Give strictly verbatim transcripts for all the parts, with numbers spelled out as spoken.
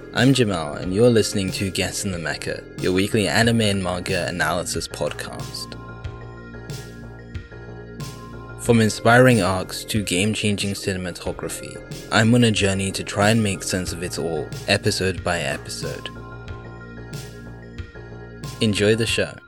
I'm Jamal, and you're listening to Guess in the Mecha, your weekly anime and manga analysis podcast. From inspiring arcs to game-changing cinematography, I'm on a journey to try and make sense of it all, episode by episode. Enjoy the show.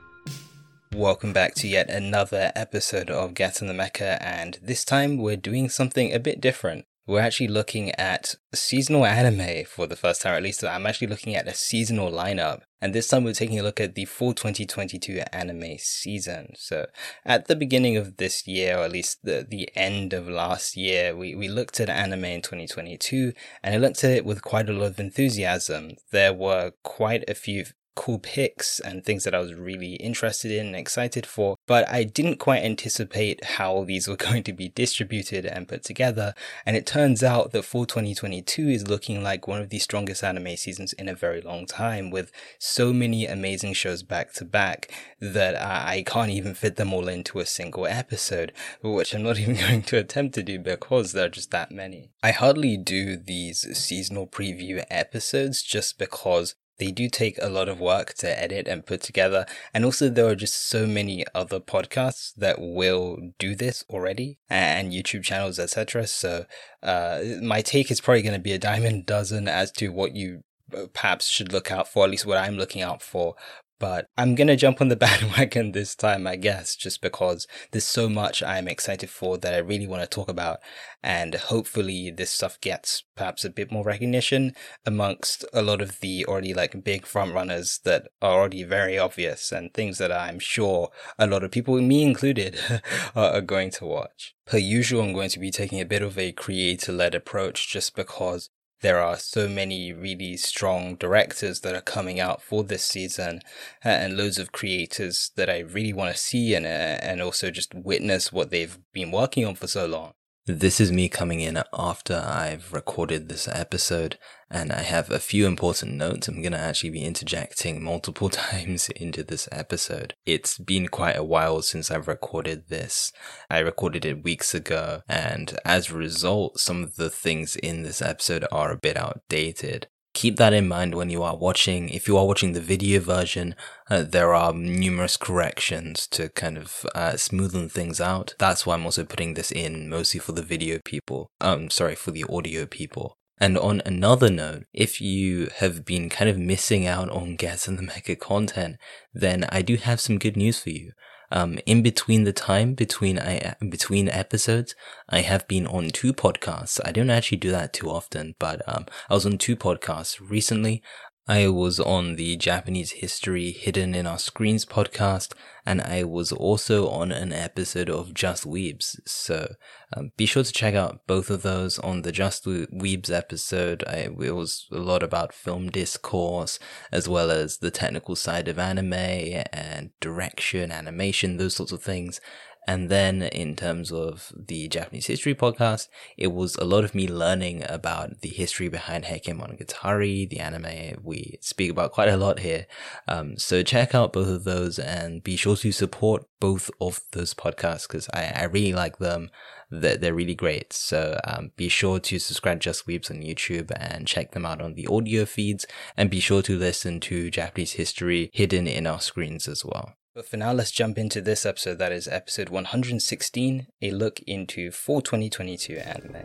Welcome back to yet another episode of Guess in the Mecha, and this time we're doing something a bit different. We're actually looking at seasonal anime for the first time, or at least I'm actually looking at a seasonal lineup. And this time we're taking a look at the full twenty twenty-two anime season. So at the beginning of this year, or at least the, the end of last year, we, we looked at anime in twenty twenty-two, and I looked at it with quite a lot of enthusiasm. There were quite a few cool picks and things that I was really interested in and excited for, but I didn't quite anticipate how these were going to be distributed and put together, and it turns out that fall twenty twenty-two is looking like one of the strongest anime seasons in a very long time, with so many amazing shows back to back that I can't even fit them all into a single episode, which I'm not even going to attempt to do because there are just that many. I hardly do these seasonal preview episodes just because they do take a lot of work to edit and put together, and also there are just so many other podcasts that will do this already, and YouTube channels, et cetera. So uh, my take is probably going to be a dime a dozen as to what you perhaps should look out for, at least what I'm looking out for. But I'm going to jump on the bandwagon this time, I guess, just because there's so much I'm excited for that I really want to talk about. And hopefully this stuff gets perhaps a bit more recognition amongst a lot of the already like big front runners that are already very obvious and things that I'm sure a lot of people, me included, are going to watch. Per usual, I'm going to be taking a bit of a creator-led approach just because there are so many really strong directors that are coming out for this season, uh, and loads of creators that I really want to see and uh, and also just witness what they've been working on for so long. This is me coming in after I've recorded this episode, and I have a few important notes. I'm going to actually be interjecting multiple times into this episode. It's been quite a while since I've recorded this. I recorded it weeks ago, and as a result, some of the things in this episode are a bit outdated. Keep that in mind when you are watching. If you are watching the video version, uh, there are numerous corrections to kind of uh, smoothen things out. That's why I'm also putting this in mostly for the video people. Um, sorry, for the audio people. And on another note, if you have been kind of missing out on Guess in the Mecha content, then I do have some good news for you. Um, in between the time between I between episodes, I have been on two podcasts. I don't actually do that too often, but um, I was on two podcasts recently. I was on the Japanese History Hidden in Our Screens podcast, and I was also on an episode of Just Weebs. So um, be sure to check out both of those. On the Just Weebs episode, I, it was a lot about film discourse, as well as the technical side of anime and direction, animation, those sorts of things. And then in terms of the Japanese History podcast, it was a lot of me learning about the history behind Heike Monogatari, the anime we speak about quite a lot here. Um, so check out both of those and be sure to support both of those podcasts because I, I really like them. They're, they're really great. So um, be sure to subscribe to Just Weebs on YouTube and check them out on the audio feeds. And be sure to listen to Japanese History Hidden in Our Screens as well. But for now, let's jump into this episode. That is episode one hundred sixteen, a look into fall twenty twenty-two anime.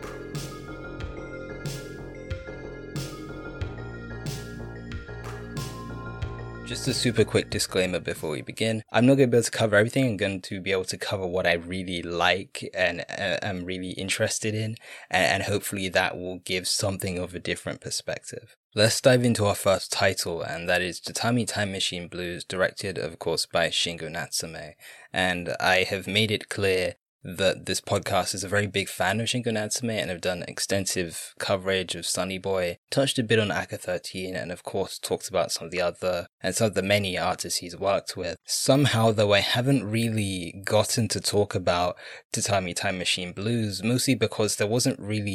Just a super quick disclaimer before we begin. I'm not going to be able to cover everything. I'm going to be able to cover what I really like and uh, am really interested in, and, and hopefully that will give something of a different perspective. Let's dive into our first title, and that is Tatami Time Machine Blues, directed, of course, by Shingo Natsume. And I have made it clear that this podcast is a very big fan of Shingo Natsume and have done extensive coverage of Sunny Boy, touched a bit on A C A thirteen, and of course talked about some of the other and some of the many artists he's worked with. Somehow, though, I haven't really gotten to talk about Tatami Time Machine Blues, mostly because there wasn't really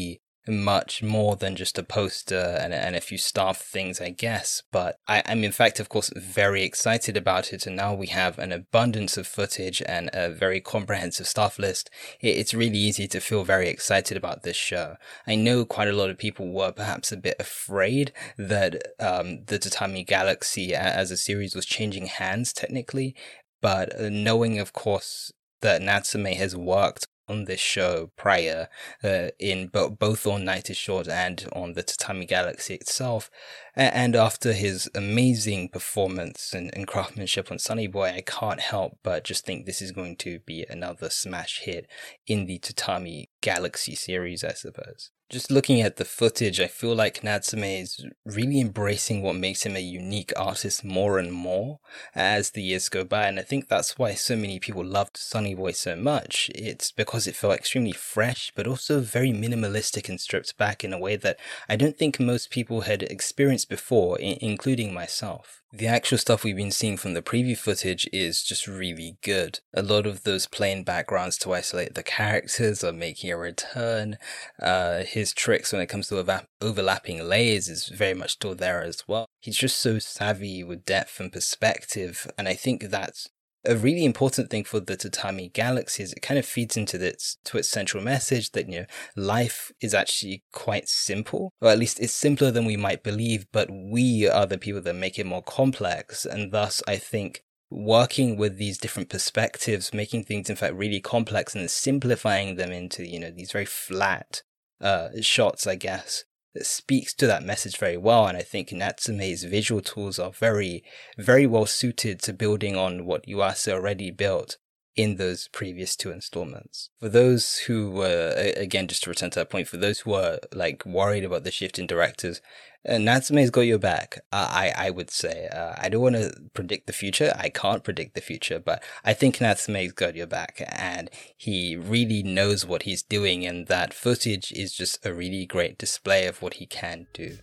much more than just a poster and, and a few staff things, I guess. But I, I'm in fact, of course, very excited about it. And now we have an abundance of footage and a very comprehensive staff list. It, it's really easy to feel very excited about this show. I know quite a lot of people were perhaps a bit afraid that um, the Tatami Galaxy as a series was changing hands technically. But knowing, of course, that Natsume has worked on this show prior, uh, in bo- both on Night is Short and on the Tatami Galaxy itself, a- and after his amazing performance and, and craftsmanship on Sunny Boy, I can't help but just think this is going to be another smash hit in the Tatami Galaxy series, I suppose. Just looking at the footage, I feel like Natsume is really embracing what makes him a unique artist more and more as the years go by, and I think that's why so many people loved Sunny Boy so much. It's because it felt extremely fresh, but also very minimalistic and stripped back in a way that I don't think most people had experienced before, I- including myself. The actual stuff we've been seeing from the preview footage is just really good. A lot of those plain backgrounds to isolate the characters are making a return. Uh, his tricks when it comes to ova- overlapping layers is very much still there as well. He's just so savvy with depth and perspective, and I think that's a really important thing for the Tatami Galaxy. Is it kind of feeds into its to its central message that, you know, life is actually quite simple, or at least it's simpler than we might believe, but we are the people that make it more complex. And thus I think working with these different perspectives, making things in fact really complex and simplifying them into, you know, these very flat uh shots, I guess, that speaks to that message very well. And I think Natsume's visual tools are very, very well suited to building on what Yuasa already built in those previous two installments. For those who were, again, just to return to that point, for those who are like worried about the shift in directors, uh, Natsume's got your back. Uh, I I would say. Uh, I don't want to predict the future. I can't predict the future, but I think Natsume's got your back, and he really knows what he's doing, and that footage is just a really great display of what he can do.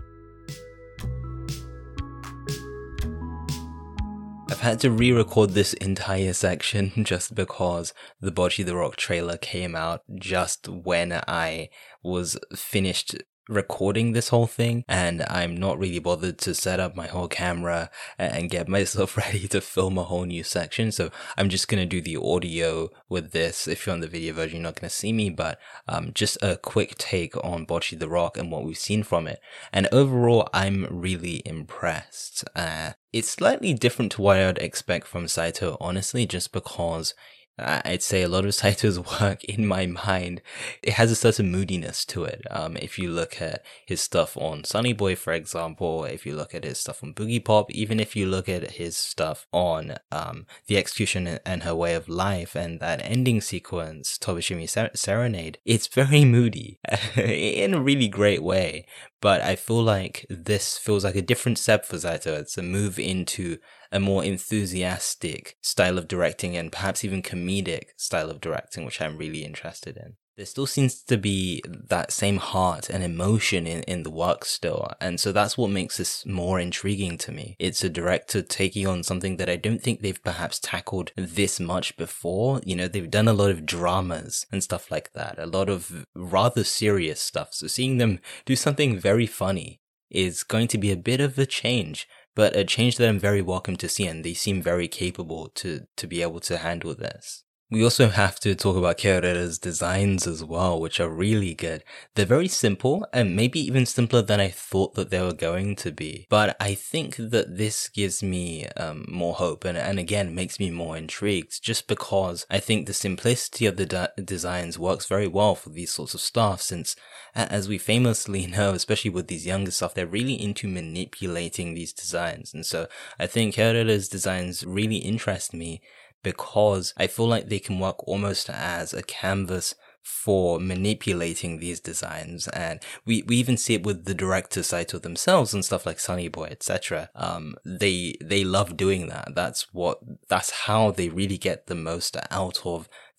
I've had to re-record this entire section just because the Bocchi the Rock trailer came out just when I was finished recording this whole thing, and I'm not really bothered to set up my whole camera and get myself ready to film a whole new section, so I'm just gonna do the audio with this. If you're on the video version, you're not gonna see me, but um, just a quick take on Bocchi the Rock and what we've seen from it. And overall, I'm really impressed. Uh, it's slightly different to what I'd expect from Saito, honestly, just because I'd say a lot of Saito's work, in my mind, it has a certain moodiness to it. Um, if you look at his stuff on Sunny Boy, for example, if you look at his stuff on Boogie Pop, even if you look at his stuff on um, The Execution and Her Way of Life and that ending sequence, Tobishimi Ser- Serenade, it's very moody in a really great way. But I feel like this feels like a different step for Saito. It's a move into a more enthusiastic style of directing and perhaps even comedic style of directing, which I'm really interested in. There still seems to be that same heart and emotion in, in the work still, and so that's what makes this more intriguing to me. It's a director taking on something that I don't think they've perhaps tackled this much before. You know, they've done a lot of dramas and stuff like that, a lot of rather serious stuff, so seeing them do something very funny is going to be a bit of a change, but a change that I'm very welcome to see, and they seem very capable to, to be able to handle this. We also have to talk about Kyoreda's designs as well, which are really good. They're very simple, and maybe even simpler than I thought that they were going to be. But I think that this gives me um, more hope, and, and again, makes me more intrigued, just because I think the simplicity of the de- designs works very well for these sorts of stuff, since, as we famously know, especially with these younger stuff, they're really into manipulating these designs. And so I think Kyoreda's designs really interest me, because I feel like they can work almost as a canvas for manipulating these designs. And we, we even see it with the director Saito themselves and stuff like Sunny Boy, et cetera. Um, they, they love doing that. That's what, that's how they really get the most out of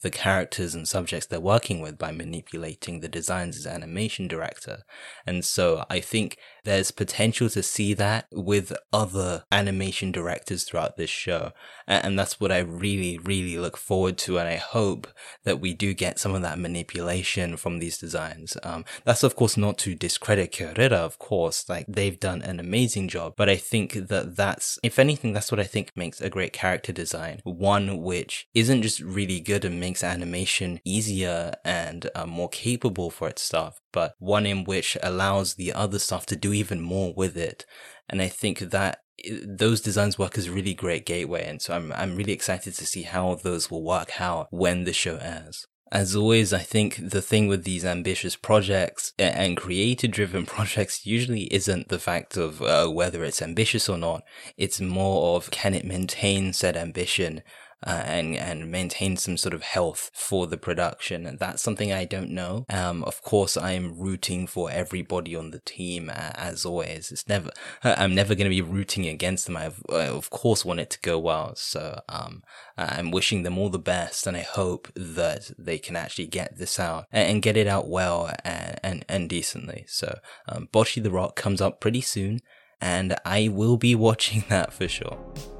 the characters and subjects they're working with by manipulating the designs as animation director. And so I think there's potential to see that with other animation directors throughout this show. And that's what I really, really look forward to. And I hope that we do get some of that manipulation from these designs. Um, that's of course not to discredit Kyoreira, of course, like they've done an amazing job. But I think that that's, if anything, that's what I think makes a great character design. One which isn't just really good and makes animation easier and uh, more capable for its stuff, but one in which allows the other stuff to do even more with it. And I think that those designs work as a really great gateway. And so I'm, I'm really excited to see how those will work out when the show airs. As always, I think the thing with these ambitious projects and creator driven projects usually isn't the fact of uh, whether it's ambitious or not. It's more of, can it maintain said ambition Uh, and and maintain some sort of health for the production. And that's something I don't know. Um, of course, I am rooting for everybody on the team, uh, as always. It's never, I'm never going to be rooting against them. I, I of course want it to go well. So um, I'm wishing them all the best, and I hope that they can actually get this out and, and get it out well and and, and decently. So um, Bocchi the Rock comes up pretty soon, and I will be watching that for sure.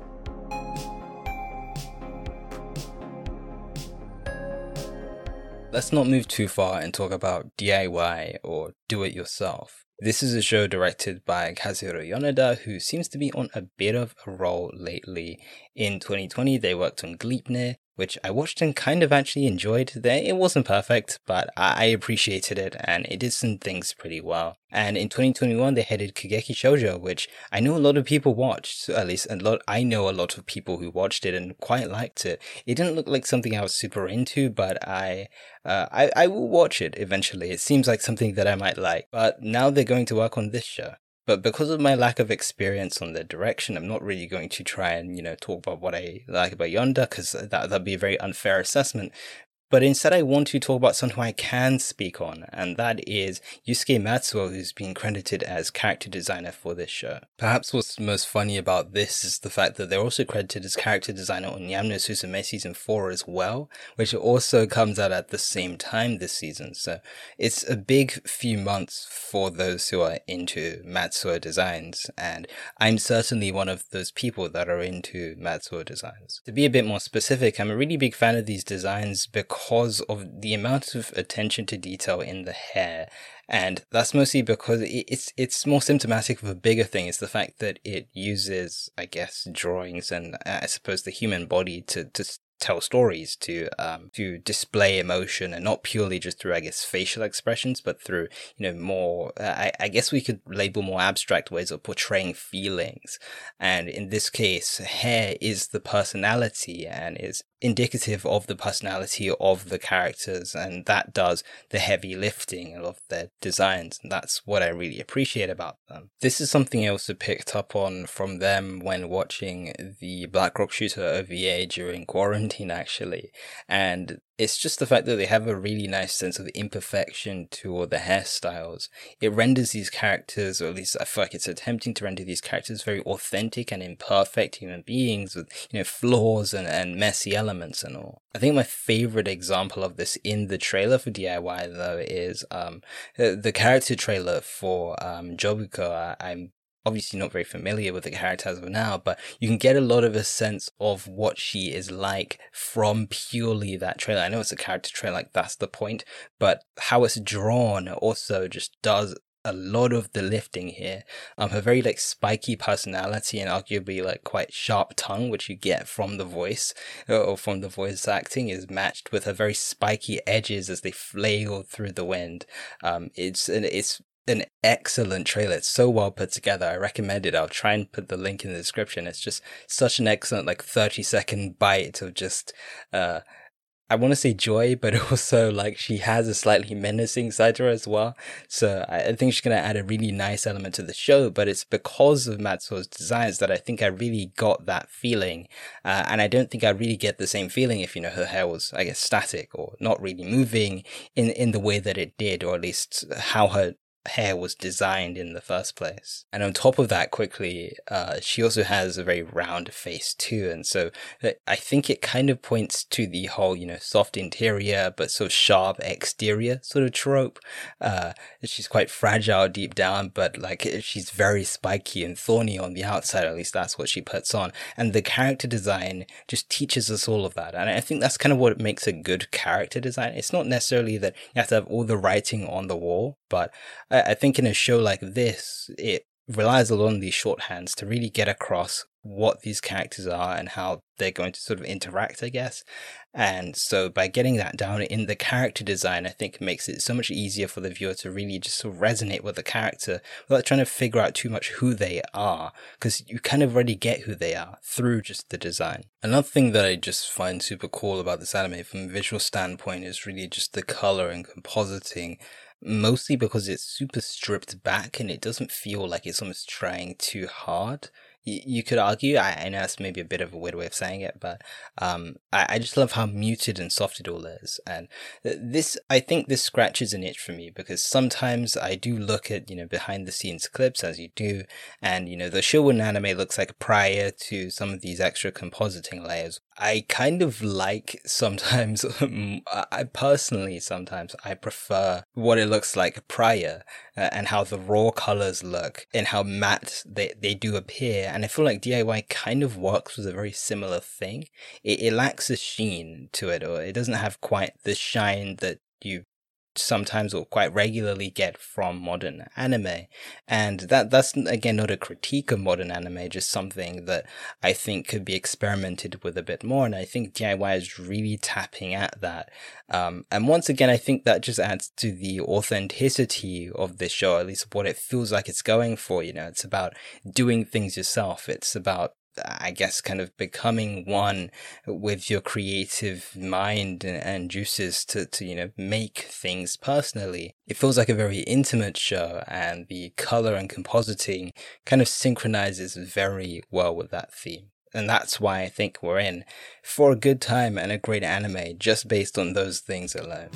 Let's not move too far and talk about D I Y or do-it-yourself. This is a show directed by Kazuhiro Yoneda, who seems to be on a bit of a roll lately. In twenty twenty, they worked on Gleipnir, which I watched and kind of actually enjoyed. There, it wasn't perfect, but I appreciated it, and it did some things pretty well. And in twenty twenty-one, they headed Kageki Shoujo, which I know a lot of people watched. At least a lot. I know a lot of people who watched it and quite liked it. It didn't look like something I was super into, but I, uh, I, I will watch it eventually. It seems like something that I might like. But now they're going to work on this show. But because of my lack of experience on their direction, I'm not really going to try and, you know, talk about what I like about Yoneda, because that, that'd be a very unfair assessment. But instead, I want to talk about something I can speak on, and that is Yusuke Matsuo, who's been credited as character designer for this show. Perhaps what's most funny about this is the fact that they're also credited as character designer on Yami no Suzume Season four as well, which also comes out at the same time this season. So it's a big few months for those who are into Matsuo designs, and I'm certainly one of those people that are into Matsuo designs. To be a bit more specific, I'm a really big fan of these designs because because of the amount of attention to detail in the hair. And that's mostly because it's it's more symptomatic of a bigger thing. It's the fact that it uses, I guess, drawings and I suppose the human body to, to tell stories, to um to display emotion, and not purely just through, I guess, facial expressions, but through, you know, more uh, I, I guess we could label more abstract ways of portraying feelings. And in this case, hair is the personality and is indicative of the personality of the characters, and that does the heavy lifting of their designs, and that's what I really appreciate about them. This is something I also picked up on from them when watching the Black Rock Shooter O V A during quarantine, actually, and it's just the fact that they have a really nice sense of imperfection to all the hairstyles. It renders these characters, or at least I feel like it's attempting to render these characters very authentic and imperfect human beings with, you know, flaws and, and messy elements and all. I think my favorite example of this in the trailer for D I Y, though, is um the character trailer for um Jobuko. I, I'm obviously not very familiar with the character as of now, but you can get a lot of a sense of what she is like from purely that trailer. I know it's a character trailer, like that's the point, but how it's drawn also just does a lot of the lifting here. Um, her very like spiky personality and arguably like quite sharp tongue, which you get from the voice or from the voice acting, is matched with her very spiky edges as they flail through the wind. Um, it's and it's an excellent trailer. It's so well put together. I recommend it. I'll try and put the link in the description. It's just such an excellent like thirty second bite of just uh I want to say joy, but also like she has a slightly menacing side to her as well. So I think she's going to add a really nice element to the show, but it's because of Matsuo's designs that I think I really got that feeling. Uh, and I don't think I really get the same feeling if, you know, her hair was, I guess, static or not really moving in, in the way that it did, or at least how her hair was designed in the first place. And on top of that, quickly, uh, she also has a very round face too. And so uh, I think it kind of points to the whole, you know, soft interior, but sort of sharp exterior sort of trope. Uh, she's quite fragile deep down, but like she's very spiky and thorny on the outside. At least that's what she puts on. And the character design just teaches us all of that. And I think that's kind of what makes a good character design. It's not necessarily that you have to have all the writing on the wall, but I think in a show like this, it relies a lot on these shorthands to really get across what these characters are and how they're going to sort of interact, I guess. And so by getting that down in the character design, I think it makes it so much easier for the viewer to really just sort of resonate with the character without trying to figure out too much who they are, because you kind of already get who they are through just the design. Another thing that I just find super cool about this anime from a visual standpoint is really just the color and compositing. Mostly because it's super stripped back and it doesn't feel like it's almost trying too hard. Y- you could argue, I, I know it's maybe a bit of a weird way of saying it, but um, I, I just love how muted and soft it all is. And this, I think this scratches an itch for me because sometimes I do look at, you know, behind the scenes clips as you do. And, you know, the Shonen anime looks like prior to some of these extra compositing layers. I kind of like sometimes, I personally sometimes, I prefer what it looks like prior uh, and how the raw colors look and how matte they, they do appear. And I feel like D I Y kind of works with a very similar thing. It, it lacks a sheen to it, or it doesn't have quite the shine that you sometimes or quite regularly get from modern anime. And that that's again not a critique of modern anime, just something that I think could be experimented with a bit more. And I think D I Y is really tapping at that. Um, and once again, I think that just adds to the authenticity of this show, at least what it feels like it's going for. You know, it's about doing things yourself. It's about, I guess, kind of becoming one with your creative mind and, and juices to, to, you know, make things personally. It feels like a very intimate show, and the color and compositing kind of synchronizes very well with that theme. And that's why I think we're in for a good time and a great anime just based on those things alone.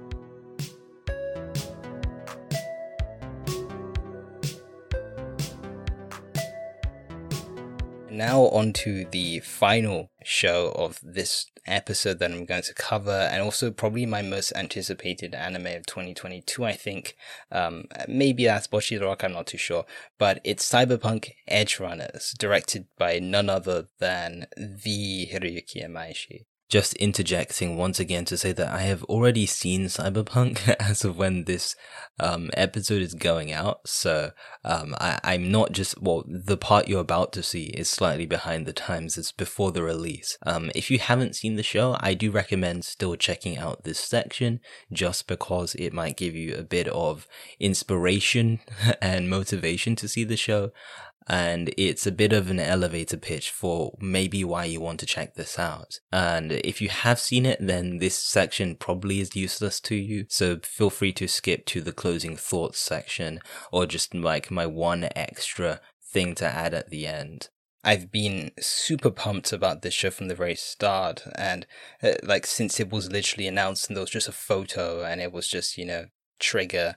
Now on to the final show of this episode that I'm going to cover, and also probably my most anticipated anime of twenty twenty-two, I think. Um, maybe that's Bocchi Rock, I'm not too sure. But it's Cyberpunk Edgerunners, directed by none other than the Hiroyuki Imaishi. Just interjecting once again to say that I have already seen Cyberpunk as of when this um, episode is going out. So um, I, I'm not just, well, the part you're about to see is slightly behind the times. It's before the release. Um, if you haven't seen the show, I do recommend still checking out this section just because it might give you a bit of inspiration and motivation to see the show. And it's a bit of an elevator pitch for maybe why you want to check this out. And if you have seen it, then this section probably is useless to you. So feel free to skip to the closing thoughts section, or just like my one extra thing to add at the end. I've been super pumped about this show from the very start, and uh, like since it was literally announced and there was just a photo and it was just, you know, trigger,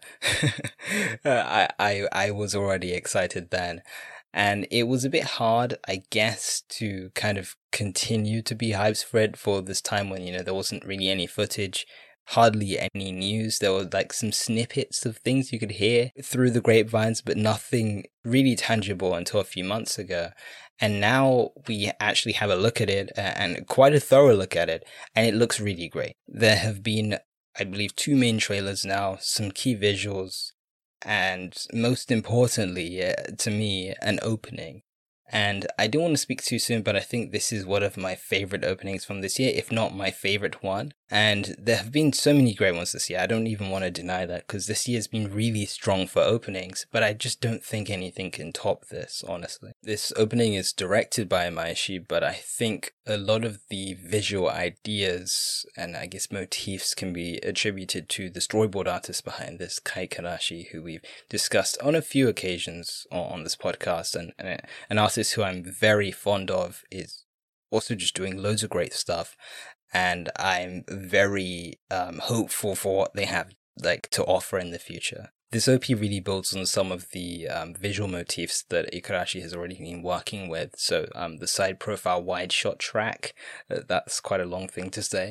I, I, I was already excited then. And it was a bit hard, I guess, to kind of continue to be hyped for it for this time when, you know, there wasn't really any footage, hardly any news. There were like some snippets of things you could hear through the grapevines, but nothing really tangible until a few months ago. And now we actually have a look at it, and quite a thorough look at it, and it looks really great. There have been, I believe, two main trailers now, some key visuals, and most importantly, uh, to me, an opening. And I don't want to speak too soon, but I think this is one of my favorite openings from this year, if not my favorite one. And there have been so many great ones this year. I don't even want to deny that, because this year has been really strong for openings, but I just don't think anything can top this, honestly. This opening is directed by Imaishi, but I think a lot of the visual ideas and I guess motifs can be attributed to the storyboard artist behind this, Kai Karashi, who we've discussed on a few occasions on this podcast, and, and an artist who I'm very fond of, is also just doing loads of great stuff. And I'm very um, hopeful for what they have like to offer in the future. This O P really builds on some of the um, visual motifs that Ikarashi has already been working with. So um, the side profile wide shot track, uh, that's quite a long thing to say,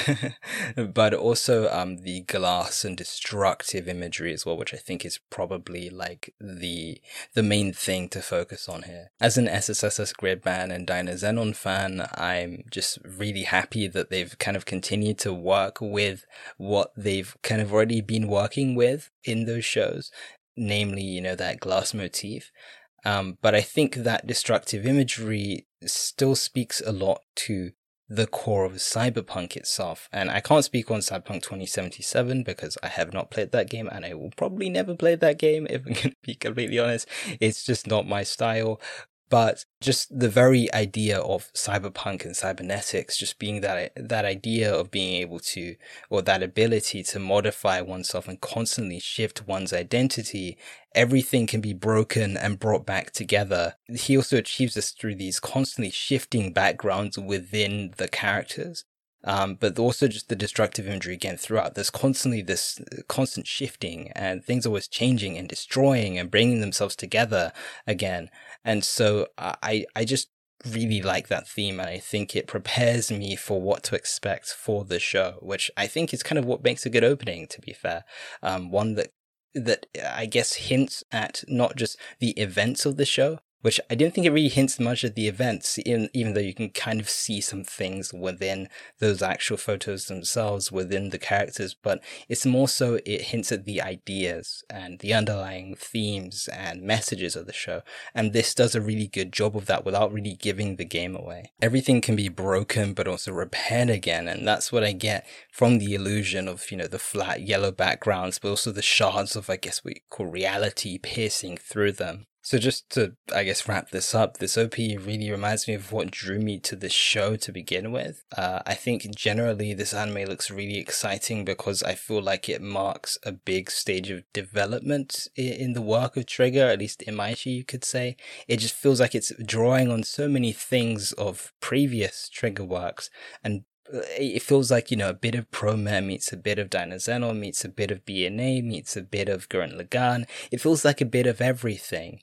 but also um, the glass and destructive imagery as well, which I think is probably like the the main thing to focus on here. As an S S S S Gridman and Dynazenon fan, I'm just really happy that they've kind of continued to work with what they've kind of already been working with in those shows, namely, you know, that glass motif. Um, but I think that destructive imagery still speaks a lot to the core of Cyberpunk itself. And I can't speak on Cyberpunk twenty seventy-seven because I have not played that game, and I will probably never play that game, if I'm going to be completely honest. It's just not my style. But just the very idea of cyberpunk and cybernetics, just being that that idea of being able to, or that ability to modify oneself and constantly shift one's identity, everything can be broken and brought back together. He also achieves this through these constantly shifting backgrounds within the characters. Um, but also just the destructive imagery again throughout. There's constantly this constant shifting, and things always changing and destroying and bringing themselves together again. And so I, I just really like that theme, and I think it prepares me for what to expect for the show, which I think is kind of what makes a good opening, to be fair. Um, one that, that I guess hints at not just the events of the show, which I don't think it really hints much at the events, even, even though you can kind of see some things within those actual photos themselves, within the characters, but it's more so it hints at the ideas and the underlying themes and messages of the show. And this does a really good job of that without really giving the game away. Everything can be broken, but also repaired again. And that's what I get from the illusion of, you know, the flat yellow backgrounds, but also the shards of, I guess, what you call reality piercing through them. So just to, I guess, wrap this up, this O P really reminds me of what drew me to this show to begin with. Uh, I think generally this anime looks really exciting because I feel like it marks a big stage of development in the work of Trigger, at least Imaishi, you could say. It just feels like it's drawing on so many things of previous Trigger works, and it feels like, you know, a bit of Promare meets a bit of Dynazenon, meets a bit of B N A, meets a bit of Gurren Lagann. It feels like a bit of everything.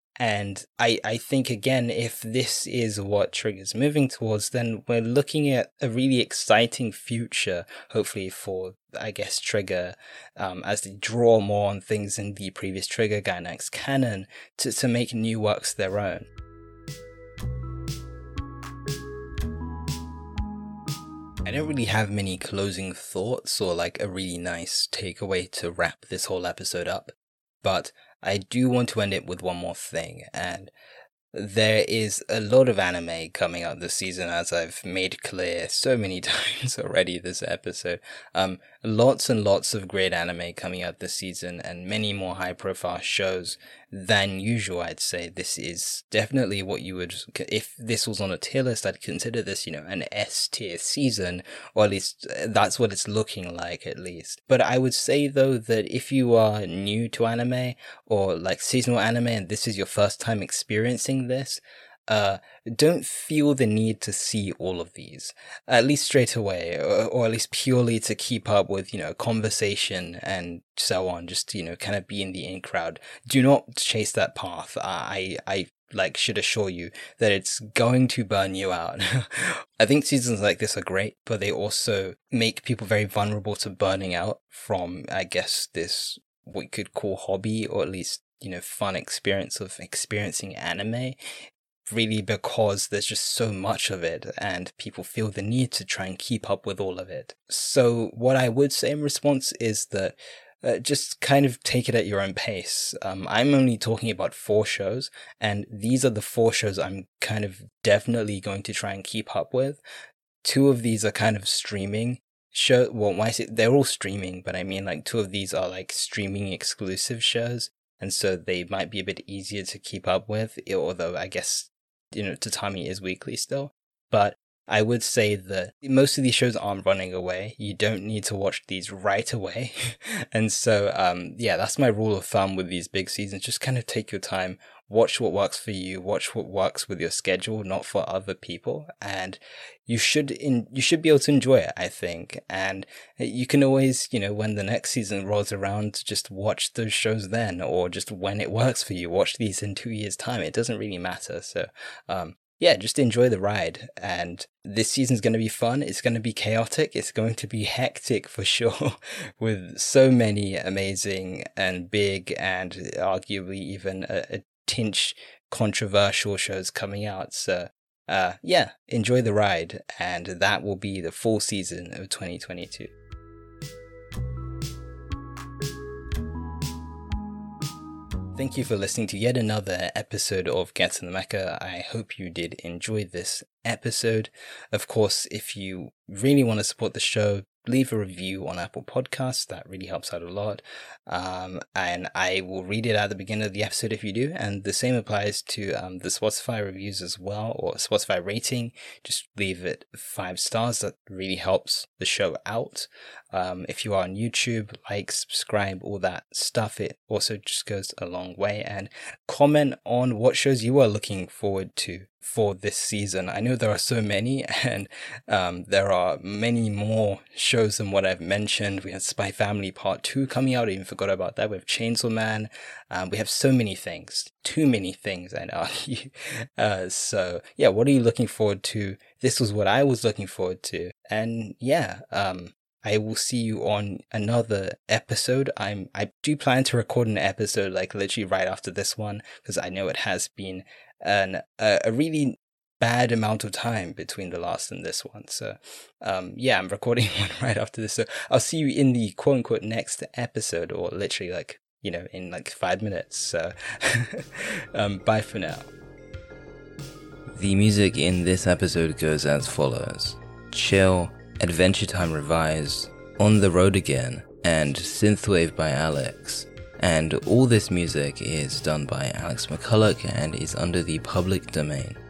And I, I think, again, if this is what Trigger's moving towards, then we're looking at a really exciting future, hopefully for, I guess, Trigger, um, as they draw more on things in the previous Trigger Gainax canon to, to make new works their own. I don't really have many closing thoughts or like a really nice takeaway to wrap this whole episode up, but I do want to end it with one more thing, and there is a lot of anime coming out this season, as I've made clear so many times already this episode. Um, lots and lots of great anime coming out this season, and many more high-profile shows than usual, I'd say. This is definitely what you would, if this was on a tier list, I'd consider this, you know, an S-tier season, or at least that's what it's looking like, at least. But I would say, though, that if you are new to anime, or like seasonal anime, and this is your first time experiencing this, uh, don't feel the need to see all of these, at least straight away, or, or at least purely to keep up with, you know, conversation and so on, just, you know, kind of be in the in crowd. Do not chase that path. I, I, like, should assure you that it's going to burn you out. I think seasons like this are great, but they also make people very vulnerable to burning out from, I guess, this, what you could call hobby, or at least, you know, fun experience of experiencing anime, really, because there's just so much of it and people feel the need to try and keep up with all of it. So what I would say in response is that uh, just kind of take it at your own pace. Um, I'm only talking about four shows, and these are the four shows I'm kind of definitely going to try and keep up with. Two of these are kind of streaming show. Well, why is it? They're all streaming, but I mean, like, two of these are like streaming exclusive shows, and so they might be a bit easier to keep up with, although I guess, you know, Tatami is weekly still. But I would say that most of these shows aren't running away. You don't need to watch these right away. And so, um, yeah, that's my rule of thumb with these big seasons. Just kind of take your time, watch what works for you, watch what works with your schedule, not for other people. And you should in, you should be able to enjoy it, I think. And you can always, you know, when the next season rolls around, just watch those shows then, or just when it works for you, watch these in two years' time. It doesn't really matter. So, um, yeah, just enjoy the ride. And this season's going to be fun. It's going to be chaotic. It's going to be hectic for sure, with so many amazing and big and arguably even a, a tinge controversial shows coming out. So, uh, yeah, enjoy the ride. And that will be the full season of twenty twenty-two. Thank you for listening to yet another episode of Get in the Mecha. I hope you did enjoy this episode. Of course, if you really want to support the show, leave a review on Apple Podcasts. That really helps out a lot. Um, and I will read it at the beginning of the episode if you do. And the same applies to um, the Spotify reviews as well, or Spotify rating. Just leave it five stars. That really helps the show out. Um, if you are on YouTube, like, subscribe, all that stuff. It also just goes a long way. And comment on what shows you are looking forward to for this season. I know there are so many, and um, there are many more shows than what I've mentioned. We have Spy Family Part two coming out. I even forgot about that. We have Chainsaw Man. Um, we have so many things. Too many things, I'd argue. Uh, so, yeah, what are you looking forward to? This was what I was looking forward to. And, yeah, um... I will see you on another episode. I'm I do plan to record an episode like literally right after this one, because I know it has been an a, a really bad amount of time between the last and this one. So um yeah, I'm recording one right after this. So I'll see you in the quote unquote next episode, or literally like, you know, in like five minutes. So um bye for now. The music in this episode goes as follows: Chill, Adventure Time Revised, On the Road Again, and Synthwave by Alex. And all this music is done by Alex McCulloch and is under the public domain.